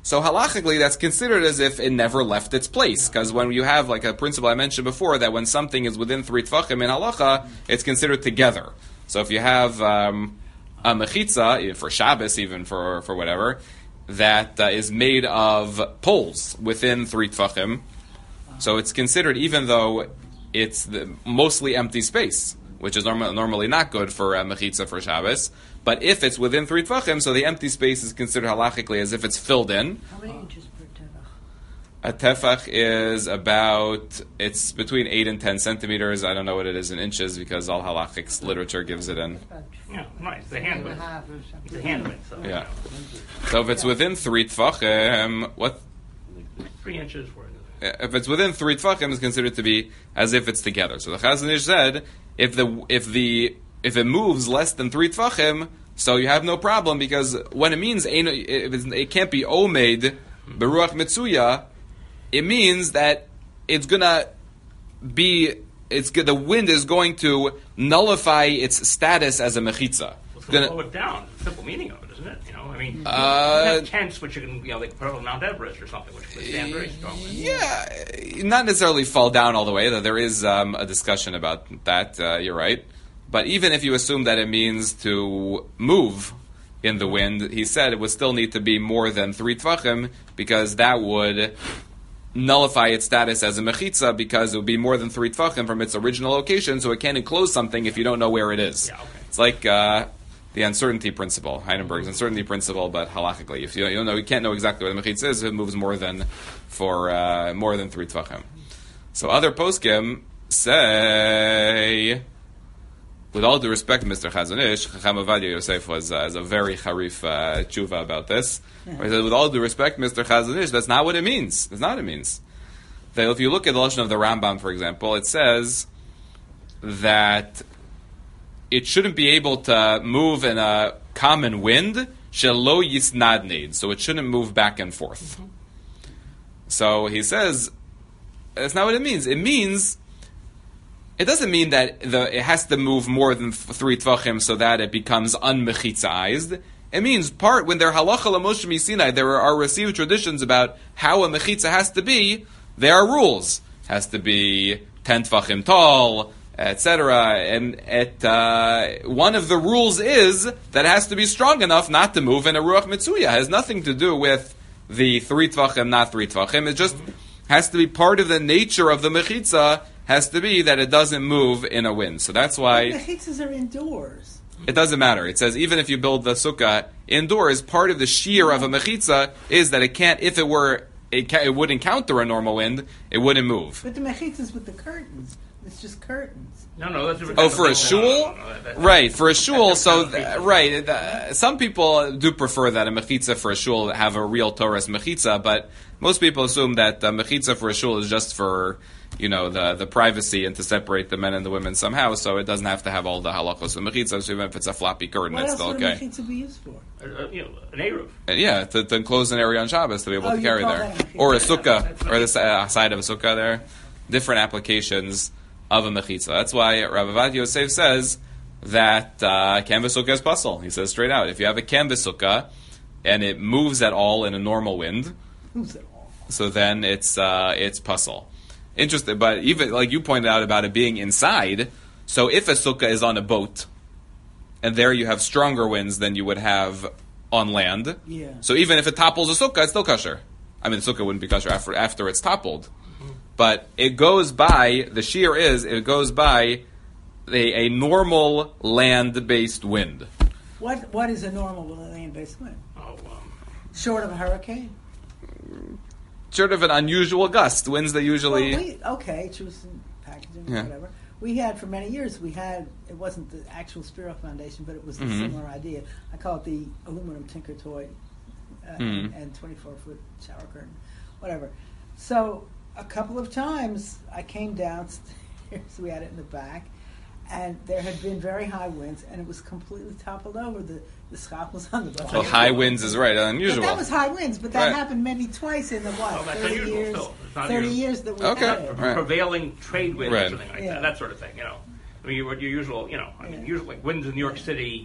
So halachically, that's considered as if it never left its place. Because when you have like a principle I mentioned before, that when something is within three tefachim in halacha, it's considered together. So if you have um, a mechitza, for Shabbos, even for, for whatever, that uh, is made of poles within three tefachim, so it's considered, even though it's the mostly empty space, which is norm- normally not good for a mechitza for Shabbos. But if it's within three tefachim, so the empty space is considered halachically as if it's filled in. How many inches per tefach? A tefach is about, it's between eight and ten centimeters. I don't know what it is in inches because all halachic literature gives it in. About Yeah, right. It's the three hand and a width. half or It's something. the hand width. So, Yeah. So if it's within three tefachim, what? Three inches for it. If it's within three tefachim, it's considered to be as if it's together. So the Chazon Ish said, if the if the if it moves less than three tefachim, so you have no problem, because when it means if it's, it can't be omed beruach mitzuya, it means that it's gonna be it's go- the wind is going to nullify its status as a mechitza. It's It's going to gonna- slow it down. It's the simple meaning of it, isn't it? You know, I mean, Uh, you have tents which you can, you know, they can put on Mount Everest or something, which would stand very strongly. Yeah, not necessarily fall down all the way, though there is um, a discussion about that, uh, you're right. But even if you assume that it means to move in the wind, he said it would still need to be more than three tvachim, because that would nullify its status as a mechitza, because it would be more than three tvachim from its original location, so it can't enclose something if you don't know where it is. Yeah, okay. It's like uh, the uncertainty principle, Heidenberg's uncertainty principle, but halachically, if you, you don't know, you can't know exactly where the mechitza is, it moves more than for uh, more than three tvachim. So other poskim say, with all due respect to Mister Chazon Ish, Chacham Ovadia Yosef was uh, is a very charif uh, tshuva about this. Where he said, with all due respect, Mister Chazon Ish, that's not what it means. That's not what it means. That if you look at the lashon of the Rambam, for example, it says that it shouldn't be able to move in a common wind, shelo yisnadnid, so it shouldn't move back and forth. Mm-hmm. So he says, that's not what it means. It means, it doesn't mean that the, it has to move more than three tvachim so that it becomes unmechitzaized. It means part, when they're halacha l'Moshe Misinai, there are received traditions about how a mechitza has to be. There are rules. Has to be ten tvachim tall, et cetera. And it, uh, one of the rules is that it has to be strong enough not to move in a ruach mitzuya. It has nothing to do with the three tvachim, not three tvachim. It just has to be part of the nature of the mechitza, has to be that it doesn't move in a wind. So that's why The mechitzas are indoors. it doesn't matter. It says even if you build the sukkah indoors, part of the shear of a mechitza is that it can't, if it were, it, ca- it would encounter a normal wind, it wouldn't move. But the mechitzas with the curtains, it's just curtains. No, no, that's a Oh, for a no, shul? no, no, no, that- Right, for a shul, that's so, not th- a right, uh, some people do prefer that a mechitza for a shul have a real Torah's mechitza, but most people assume that a mechitza for a shul is just for, you know, the, the privacy and to separate the men and the women somehow, so it doesn't have to have all the halachos of mechitza, so even if it's a floppy curtain, What it's else still would okay. a mechitza be used for? Uh, uh, you know, an Eruv. And yeah, to, to enclose an area on Shabbos to be able Oh, to you carry call there. that a mechitza. Or a sukkah, or the si- uh, side of a sukkah there. Different applications of a mechitza. That's why Rav Avad Yosef says that uh, canvas sukkah is puzzle. He says straight out, if you have a canvas sukkah and it moves at all in a normal wind, Who's it all? so then it's uh, it's puzzle. Interesting, but even like you pointed out about it being inside, so if a sukkah is on a boat, and there you have stronger winds than you would have on land, Yeah. so even if it topples a sukkah, it's still kosher. I mean, the sukkah wouldn't be kosher after, after it's toppled. But it goes by, the shear is, it goes by a, a normal land-based wind. What What is a normal land-based wind? Oh, um, Short of a hurricane? Sort of an unusual gust, winds that usually... Well, we, okay, choose some packaging, Yeah. whatever. We had, for many years, we had, it wasn't the actual Spiro Foundation, but it was a Mhm. similar idea. I call it the aluminum tinker toy uh, Mhm. and twenty-four foot shower curtain, whatever. So a couple of times I came downstairs, we had it in the back, and there had been very high winds, and it was completely toppled over. The, the schach was on the bottom. Well, high winds is right, unusual. But that was high winds, but that Right. happened maybe twice in the what, Oh, that's thirty unusual years, still. It's not thirty unusual. years that we Okay. had pre- it. Right. prevailing trade wind Right. or something like Yeah. that, that sort of thing, you know. I mean, your, your usual, you know, I mean, Yeah. usual, like winds in New York City,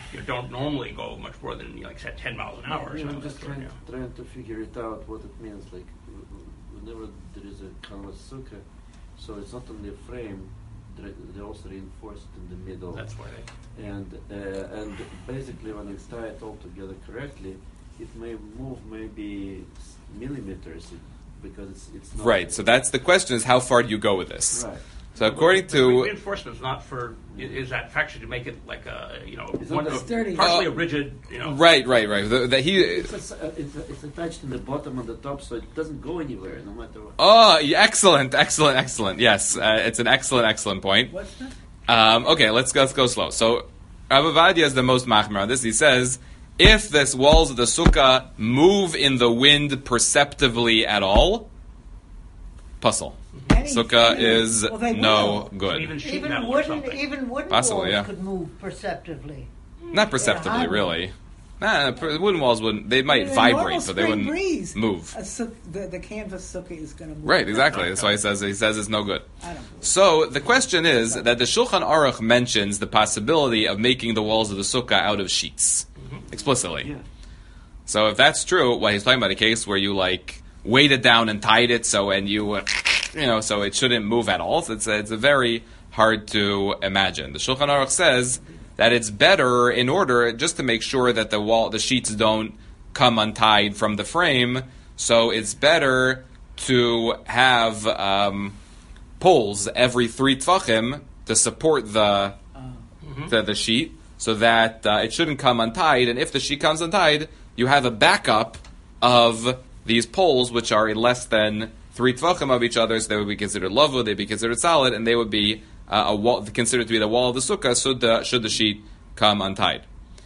you don't normally go much more than you know, like say ten miles an hour. Or Yeah, something I'm just like that, trying, you know. trying to figure it out what it means. Like w- w- whenever there is a kind of a sukkah, so it's not only a frame; they they also reinforce it in the middle. That's why they. And uh, and basically, when it's tied all together correctly, it may move maybe s- millimeters it, because it's it's not Right. So that's the question: is how far do you go with this? right. So according But the to reinforcement's not for i- is that factory to make it like a you know It's not one, the a, sturdy- partially Uh, a rigid you know right, right, right. The, the, he. It's, a s- uh, it's, a- it's attached in the bottom and the top, so it doesn't go anywhere, no matter what. Oh, yeah, excellent, excellent, excellent. Yes, uh, it's an excellent, excellent point. What's that? Um, okay, let's let's go slow. So, Rav Avadia is the most machmir on this. He says, if the walls of the sukkah move in the wind perceptibly at all, puzzle. Any- Sukkah any- is well, they no will. good. even sheet Even metal or wooden, something. even wooden Possibly, walls yeah. could move perceptibly. Not perceptibly, Yeah, I- really. Nah, per- wooden walls wouldn't. They might In a vibrate, normal but they spring wouldn't breeze, move. A suk- the, the canvas sukkah is going to move. Right, exactly. That's why he says he says it's no good. I don't believe So the question is that the Shulchan Aruch mentions the possibility of making the walls of the sukkah out of sheets explicitly. Yeah. So if that's true, well, he's talking about a case where you like weighed it down and tied it, so and you, uh, you know, so it shouldn't move at all. So it's it's a very hard to imagine. The Shulchan Aruch says that it's better in order just to make sure that the wall, the sheets don't come untied from the frame. So it's better to have um, poles every three tfachim to support the the, the sheet, so that uh, it shouldn't come untied. And if the sheet comes untied, you have a backup of these poles, which are less than three tvachim of each other. So they would be considered lavu, they'd be considered solid, and they would be uh, a wall, considered to be the wall of the sukkah. Should the should the sheet come untied?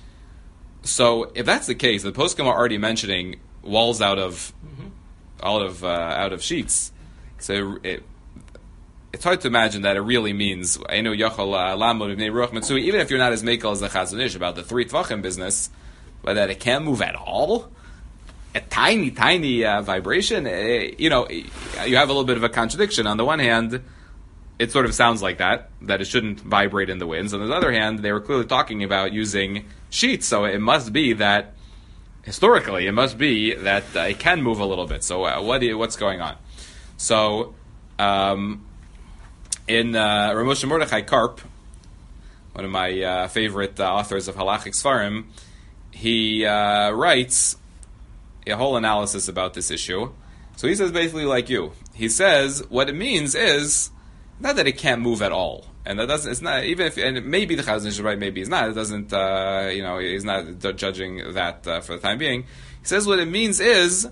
So if that's the case, the poskim are already mentioning walls out of out of uh, out of sheets. So it, it's hard to imagine that it really means I know yachol lamod ibnei ruach mitzui. Even if you're not as mekel as the Chazon Ish about the three tvachim business, but that it can't move at all, a tiny, tiny uh, vibration. eh, you know, you have a little bit of a contradiction. On the one hand, it sort of sounds like that that it shouldn't vibrate in the winds. On the other hand, they were clearly talking about using sheets, so it must be that historically, it must be that uh, it can move a little bit. So uh, what do you, what's going on? So. Um, In uh, Rav Moshe Mordechai Karp, one of my uh, favorite uh, authors of halachic svarim, he uh, writes a whole analysis about this issue. So he says basically like you. He says what it means is not that it can't move at all, and that doesn't. It's not even if, and maybe the Chazon Ish is right, maybe he's not. It doesn't. Uh, you know, he's not judging that uh, for the time being. He says what it means is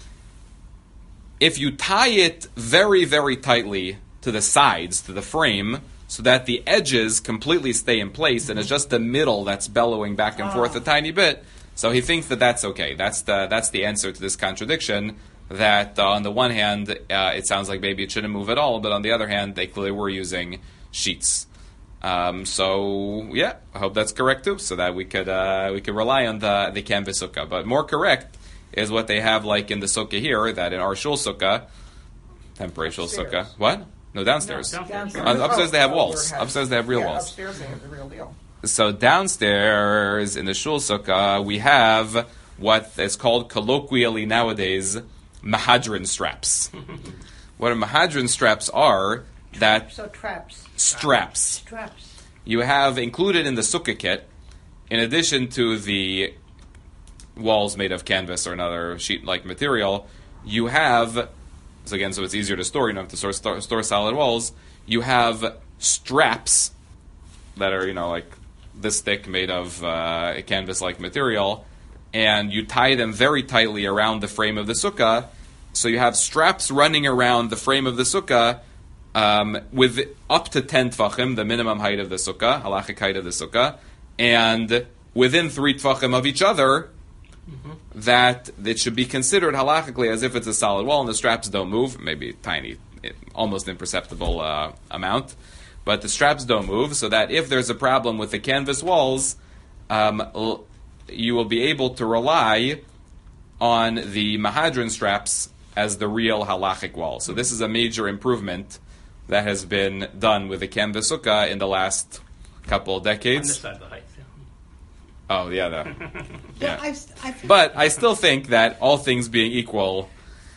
if you tie it very, very tightly to the sides, to the frame, so that the edges completely stay in place, and it's just the middle that's bellowing back and forth a tiny bit. So he thinks that that's okay. That's the that's the answer to this contradiction. That uh, on the one hand, uh, it sounds like maybe it shouldn't move at all, but on the other hand, they clearly were using sheets. Um, so yeah, I hope that's correct too, so that we could uh, we could rely on the the canvas sukkah. But more correct is what they have like in the sukkah here, that in our shul sukkah, temporary shul Upstairs. sukkah. What? No, downstairs. No, Downstairs. Uh, upstairs they have Oh, walls. overhead. Upstairs they have real yeah, walls. Upstairs they have the real deal. So downstairs in the shul sukkah we have what is called colloquially nowadays mahadran straps. What a mahadran straps are, that So traps, straps straps. you have included in the sukkah kit, in addition to the walls made of canvas or another sheet-like material, you have, so again, so it's easier to store, you don't have to store, store, store solid walls, you have straps that are, you know, like this thick, made of uh, a canvas-like material, and you tie them very tightly around the frame of the sukkah, so you have straps running around the frame of the sukkah um, with up to ten tfachim, the minimum height of the sukkah, halachic height of the sukkah, and within three tfachim of each other, that it should be considered halachically as if it's a solid wall, and the straps don't move, maybe tiny, almost imperceptible uh, amount, but the straps don't move, so that if there's a problem with the canvas walls, um, l- you will be able to rely on the mahadran straps as the real halachic wall. So this is a major improvement that has been done with the canvas sukkah in the last couple of on this decades. side of the height. Yeah. Oh yeah, that. Yeah, Yeah. I, I think But I still think that all things being equal,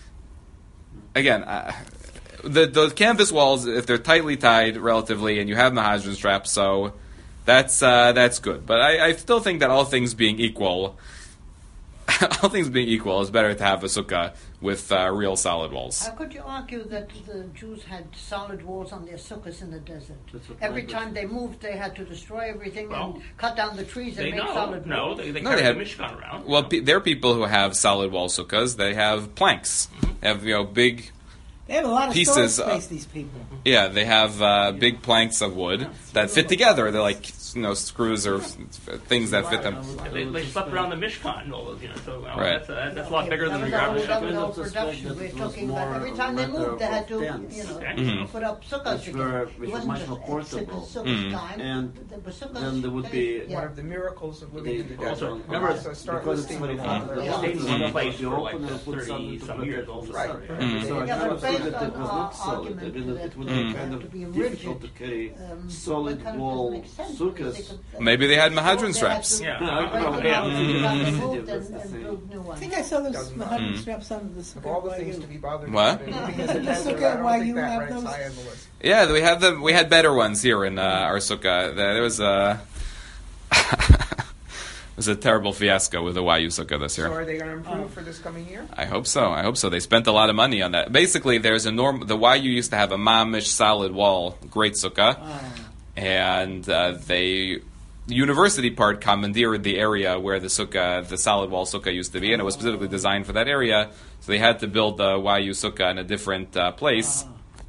again, uh, the the canvas walls, if they're tightly tied relatively, and you have mahajran straps, so that's uh, that's good. But I, I still think that all things being equal, all things being equal, it's better to have a sukkah with uh, real solid walls. How could you argue that the Jews had solid walls on their sukkahs in the desert? That's what Every my time they moved, they had to destroy everything Well, and cut down the trees and They make know. solid No, walls. they, they No, carry they had- the Mishkan around. Well, you know. pe- there are people who have solid wall sukkahs. They have planks. They have you know big. they have a lot of pieces storage space. of- These people. Yeah, they have uh, big planks of wood that fit together. They're like you know screws or f- things that fit them. They, they slept around the Mishkan, all those, you know. So well, Right. that's, uh, that's a lot bigger that than was your all, average that was sukkah. all I suspect production. that We're it was talking about more every time they matter moved, they had of to, tents. you know, Okay. Mhm. put up sukkahs Which again. were- It which were wasn't much just more at portable. sukkahs Mhm. time. And There were sukkahs then there would they- be- yeah. One of the miracles of living They in the also- desert. remember, so start because it's listing very them hot. off. Yeah. It stayed in Mm. one place You for like open uh, and put thirty something to some put years. it Also, Right. sorry. Mm. So I Yeah, never but thought based that it on was our not solid. argument I mean, that it would it be Mm. kind to of be difficult to rigid, carry Um, solid that kind of wall doesn't make sense, sukkahs. because they could- Maybe they had they mahadran had straps. to Yeah. break Yeah. them out, Yeah. and got Mm. moved That's and- the and thing. built new I ones. think I saw those Doesn't mahadran matter. straps on the Of sukkah. all the why things you- to be bothered What? about in living in the The desert, sukkah, I don't why think you that have ranks those- high on the list. Yeah, we had them. We had better ones here in uh, our sukkah. There there was a it was a terrible fiasco with the Y U sukkah this So year. are they going to improve for this coming year? I hope so. I hope so. They spent a lot of money on that. Basically, there's a norm. The Y U used to have a mamish solid wall, great sukkah, Oh. and uh, they the university part commandeered the area where the sukkah, the solid wall sukkah, used to be, and it was specifically designed for that area. So they had to build the Y U sukkah in a different uh, place.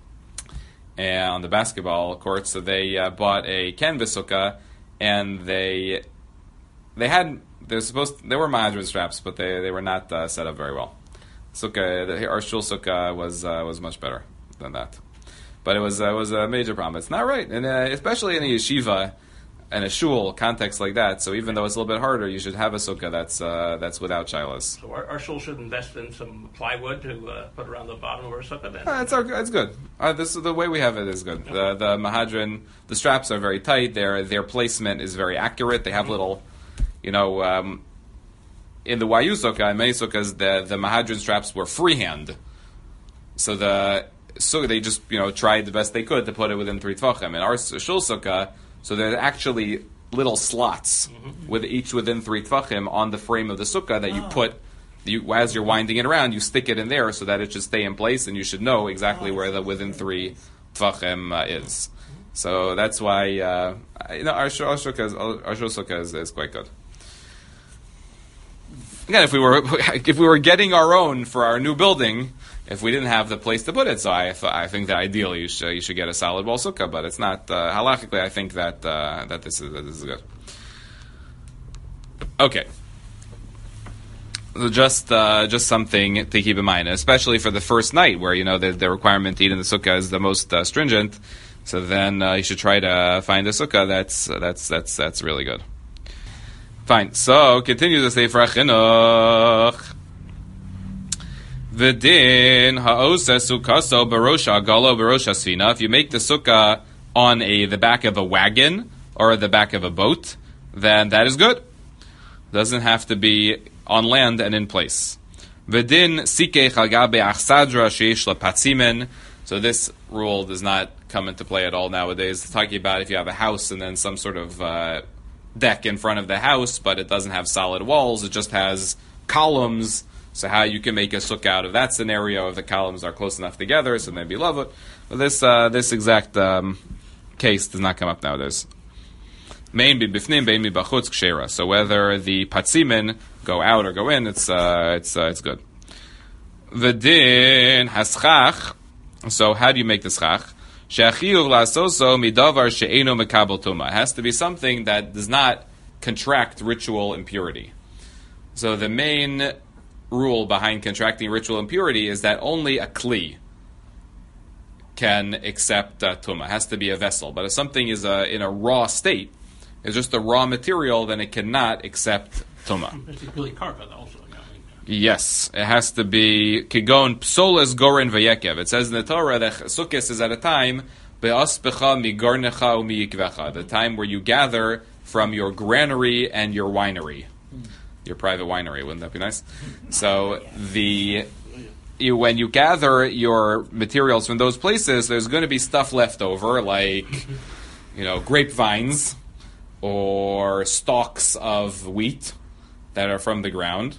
And on the basketball court, so they uh, bought a canvas sukkah, and they they had they're supposed they were mahadran straps, but they, they were not uh, set up very well. Sukkah, the, our shul sukkah was uh, was much better than that, but it was uh, was a major problem. It's not right, and uh, especially in a yeshiva and a shul context like that. So even though it's a little bit harder, you should have a sukkah that's uh, that's without shilas. So our, our shul should invest in some plywood to uh, put around the bottom of our sukkah then. Uh, that's our, that's good. Uh, this the way we have it is good. The the mahadran, the straps are very tight. Their their placement is very accurate. They have little, you know, um, in the Y U sukkah, in many sukkahs, the the mahadran straps were freehand. So the so they just you know tried the best they could to put it within three tvachim. In our shul sukkah, so there's actually little slots Mm-hmm. with each within three tvachim on the frame of the sukkah that you Oh. put. You, as you're winding it around, you stick it in there so that it should stay in place, and you should know exactly Oh, where the within three tvachim uh, is. So that's why uh, you know our shul our sukkah is, our shul sukkah is, is quite good. Again, if we were if we were getting our own for our new building, if we didn't have the place to put it, so I th- I think that ideally you should you should get a solid wall sukkah, but it's not uh, halachically. I think that uh, that this is that this is good. Okay. So just uh, just something to keep in mind, especially for the first night, where you know the, the requirement to eat in the sukkah is the most uh, stringent. So then uh, you should try to find a sukkah that's that's that's that's really good. Fine. So continue the Sefer Chinuch. V'din ha'osa sukkaso barosha galo barosha sfina. If you make the sukkah on a the back of a wagon or the back of a boat, then that is good. Doesn't have to be on land and in place. V'din sikeh chagabe achsadra sheish lapatzimen. So this rule does not come into play at all nowadays. It's talking about if you have a house and then some sort of uh, deck in front of the house, but it doesn't have solid walls. It just has columns. So how you can make a sukkah out of that scenario if the columns are close enough together, so maybe love it. But this uh, this exact um, case does not come up nowadays. Main bi bifnim, bein bi bachutz kshera. So whether the patzimin go out or go in, it's uh, it's uh, it's good. V'din haschach. So how do you make the schach? She'achiyuv la'asoso midavar she'eno mekabel tuma. It has to be something that does not contract ritual impurity. So the main rule behind contracting ritual impurity is that only a kli can accept uh, tuma. It has to be a vessel. But if something is uh, in a raw state, it's just a raw material, then it cannot accept tuma. It's really karka also. Yeah, I mean, Yes, it has to be kigon psolas goren vayekev. It says in the Torah that sukkos is at a time be'aspecha migornecha umiyikvecha, the time where you gather from your granary and your winery. Your private winery, wouldn't that be nice? So the you, when you gather your materials from those places, there's going to be stuff left over, like you know grapevines or stalks of wheat that are from the ground,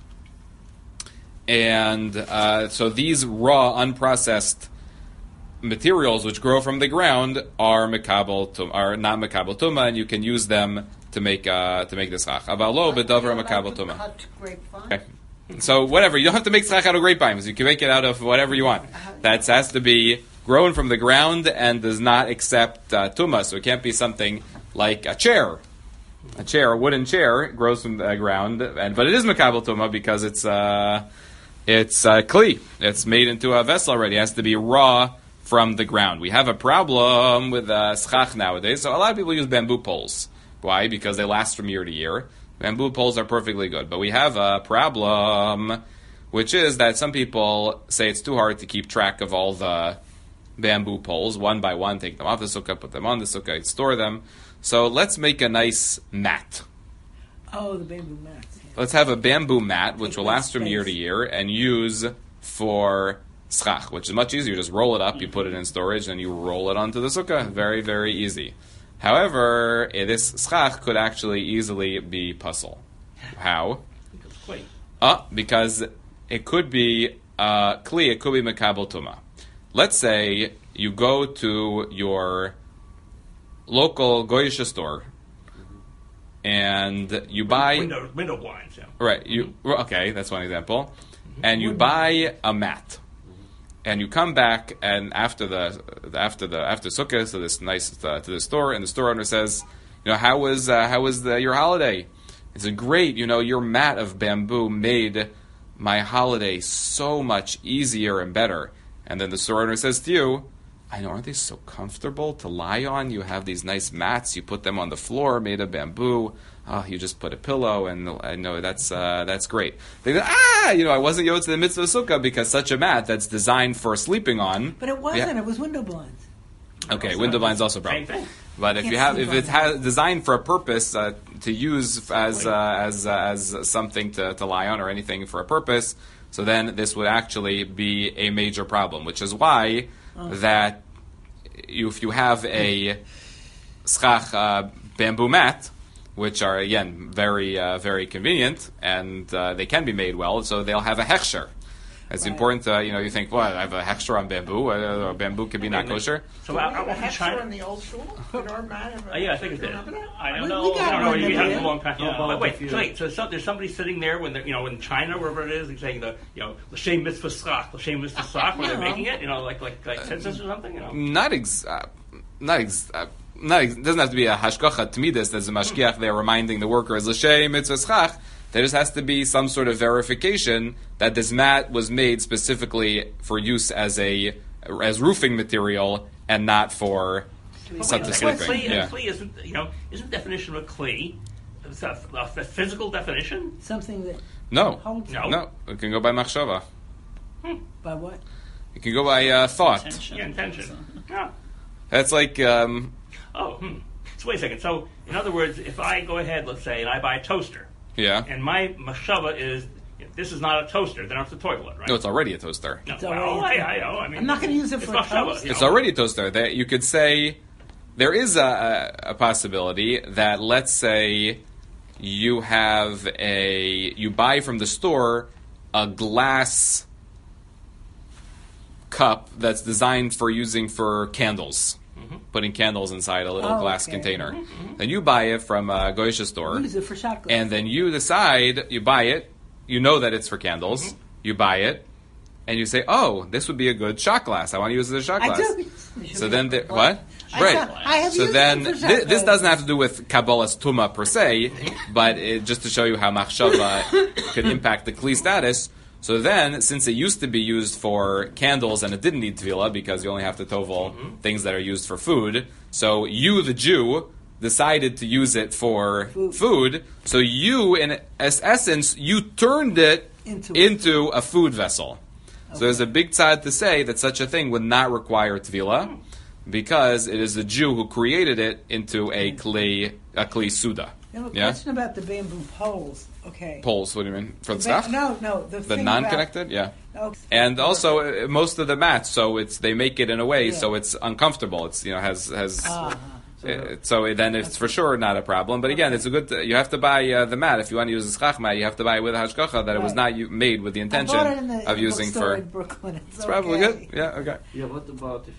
and uh, so these raw, unprocessed materials which grow from the ground are mekabel tum, are not mekabel tuma, and you can use them to make uh, to make the schach. Avalo bedover mekabel tuma. Cut grapevine. Okay. So whatever, you don't have to make schach out of grapevines. You can make it out of whatever you want. That has to be grown from the ground and does not accept uh, tuma. So it can't be something like a chair. A chair, a wooden chair, grows from the ground, and but it is mekabel tuma because it's uh, it's uh, kli. It's made into a vessel already. It has to be raw from the ground. We have a problem with uh, schach nowadays. So a lot of people use bamboo poles. Why? Because they last from year to year. Bamboo poles are perfectly good. But we have a problem, which is that some people say it's too hard to keep track of all the bamboo poles, one by one, take them off the sukkah, put them on the sukkah, store them. So let's make a nice mat. Oh, the bamboo mats. Yeah. Let's have a bamboo mat, which Take will less last from year to space. year, and use for schach, which is much easier. You just roll it up, you put it in storage, and you roll it onto the sukkah. Very, very easy. However, eh, this schach could actually easily be puzzle. How? Because clay. Uh, because it could be uh, kli, it could be mekabel tuma. Let's say you go to your local goyish store and you buy window, window blinds. Yeah. right. You okay? That's one example. And you buy a mat, and you come back and after the after the after sukkah to this nice uh, to the store, and the store owner says, you know, how was uh, how was the, your holiday? It's a great, you know, your mat of bamboo made my holiday so much easier and better. And then the store owner says to you, I know, aren't they so comfortable to lie on? You have these nice mats, you put them on the floor made of bamboo. Oh, you just put a pillow, and I know that's uh, that's great. They go, ah, you know, I wasn't yotze the mitzvah sukkah because such a mat that's designed for sleeping on. But it wasn't. Yeah. It was window blinds. Okay, window blinds also a problem. Same thing. But if Can't you have, sleep if on it's ha- designed for a purpose uh, to use as uh, as uh, as something to, to lie on or anything for a purpose, so then this would actually be a major problem. Which is why Oh. that you, if you have a schach uh, bamboo mat, which are again very uh, very convenient and uh, they can be made well, so they'll have a hechsher. It's Right. important. Uh, you know, you think, well, I have a hechsher on bamboo. Uh, bamboo could be not kosher. So Do we out, have out a in hechsher China. in the old shul? Did our mat have a Uh, yeah, I think hechsher? it Do did. you remember that? I don't We- know. we got I don't know. one You in had it there. a long time. Yeah. But wait, so wait. So some, there's somebody sitting there when they're, you know, in China, wherever it is, like saying the, you know, l'shem mitzvah schach, l'shem mitzvah schach, where they're No. making it, you know, like like like census or something, you know. Not ex, uh, not ex, uh, not ex, it doesn't have to be a hashgacha tamidus. There's a mashgiach there reminding the workers l'shem mitzvah schach. There just has to be some sort of verification that this mat was made specifically for use as a as roofing material and not for But something wait a second, sleeping. Kli, Yeah. Kli isn't, you know, isn't the definition of Kli it's a, a physical definition? Something that No, holds. No. no, it can go by machshava. By what? It can go by uh, thought. Intention. Yeah, intention. Yeah. That's like um, Oh, hmm. So wait a second. So, in other words, if I go ahead, let's say, and I buy a toaster, yeah. and my mashava is, this is not a toaster, then I have to toilet it, right? No, it's already a toaster. No, It's well, already a I, I know. I mean, I'm not gonna use it it's for mashava, toast. you It's know. already a toaster. That you could say there is a, a, a possibility that, let's say, you have a you buy from the store a glass cup that's designed for using for candles, putting candles inside a little Oh, glass okay. container. Then you buy it from a goyish store, Use it for shot glass. and then you decide you buy it. You know that it's for candles. You buy it, and you say, "Oh, this would be a good shot glass. I want to use it as a shot I glass." do. So then, the, what? I Right. saw- I have So used then, it for shot thi- this glass. doesn't have to do with Kabbalah's Tuma per se, but it, just to show you how Machshava could impact the Kli status. So then, since it used to be used for candles and it didn't need Tefillah because you only have to tovel things that are used for food, so you, the Jew, decided to use it for food. Food. So you, in es- essence, you turned it Into into, a- a food vessel. So there's a big tzad to say that such a thing would not require Tefillah, because it is the Jew who created it into a kli, a kli suda. You know, a Yeah. question about the bamboo poles. Okay. Poles. What do you mean for the Ba- stuff? No, no. The, The thing non-connected, yeah. About, oh, And also uh, most of the mats, so it's they make it in a way Yeah. so it's uncomfortable. It's you know has has. Ah. So, Uh, so then it's for sure not a problem. But again, it's a good. You have to buy uh, the mat if you want to use the schach mat. You have to buy it with hashgacha that it was Right. not u- made with the I intention bought it in the, of in the using bookstore for. in Brooklyn. It's, It's probably okay. good. Yeah. Okay. yeah, what about if